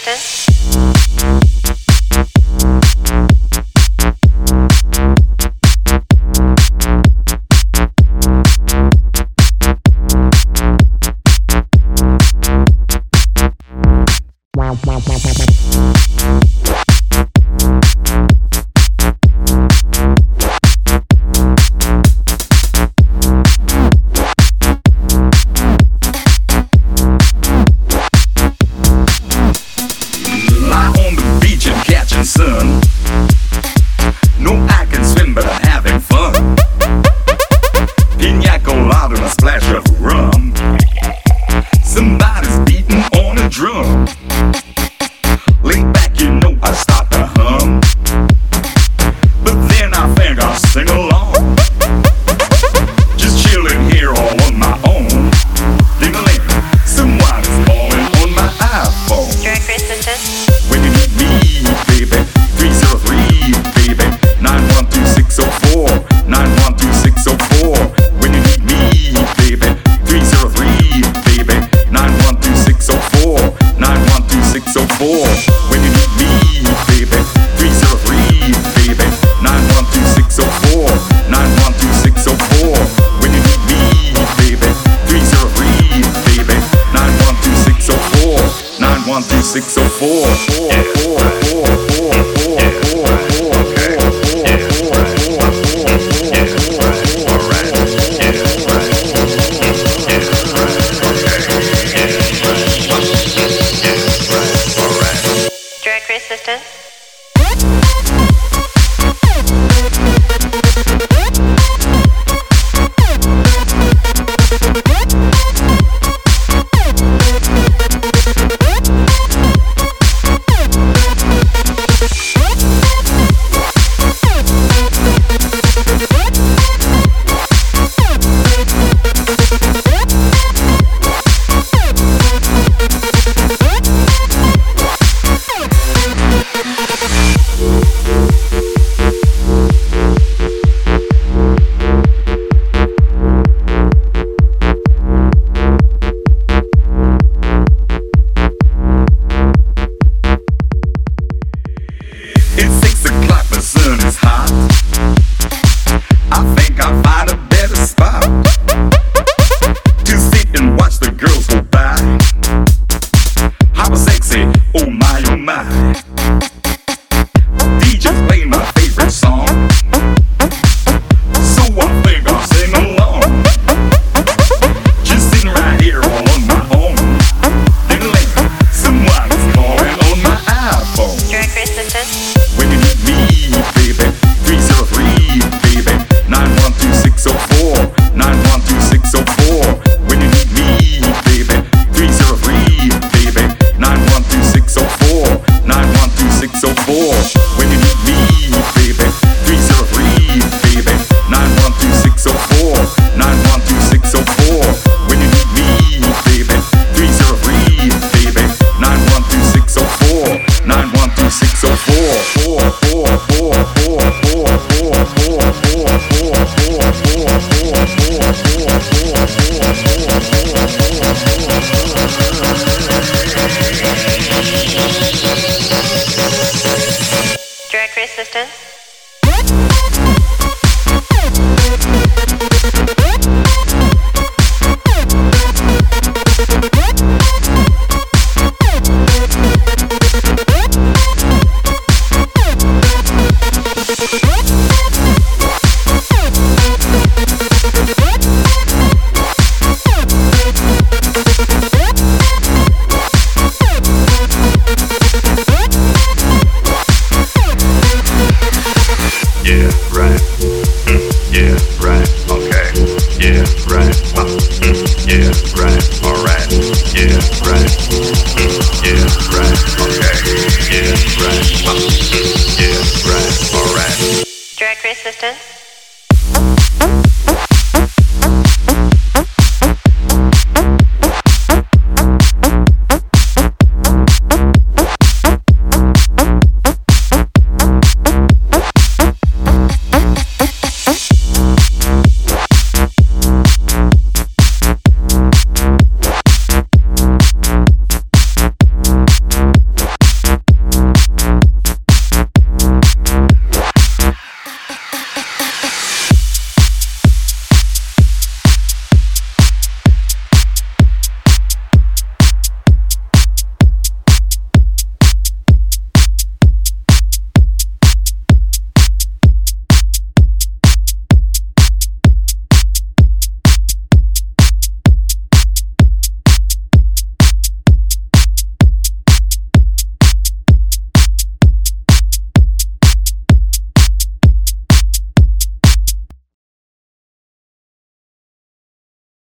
Resistance. Sun. No, I can swim, but I'm having fun. Pina colada and a splash of rum. Somebody's beating on a drum. Lay back, you know I start to hum. But then I think I'll sing along. Just chilling here all on my own. Ding-a-ling, someone is calling on my iPhone. Direct Resistance. When you need me, baby, 303, baby, 912-604, 912-604. When you need me, baby, 303, baby, 912-604, 912-604. When you need me, baby, 303, baby, 912-604, 912-604. When you need me, baby, 303, baby, 912-604, 912-604. Direct Resistance. It's 6 o'clock, the sun is hot. I think I'll find a better spot to sit and watch the girls go by. How sexy, oh my, oh my. DJ play my favorite song, so I think I'll sing along. Just sitting right here all on my own. Ding-a-ling, someone is calling on my iPhone. Direct Resistance. When you need me, baby, 303, baby, 912-604, 912-604. When you need me, baby, 303, baby, 912-604, 912-604. When you need me, baby, 303, baby, 912-604, 912-604. When you need me, baby, 303, baby, 912-604, 912-604. Direct Resistance. Yeah, right. Yeah, right. Okay. Yeah, right. Yeah, right. Alright. Yeah, right. Yeah, right. Okay. Yeah, right. Yeah, right. Alright. Direct Resistance.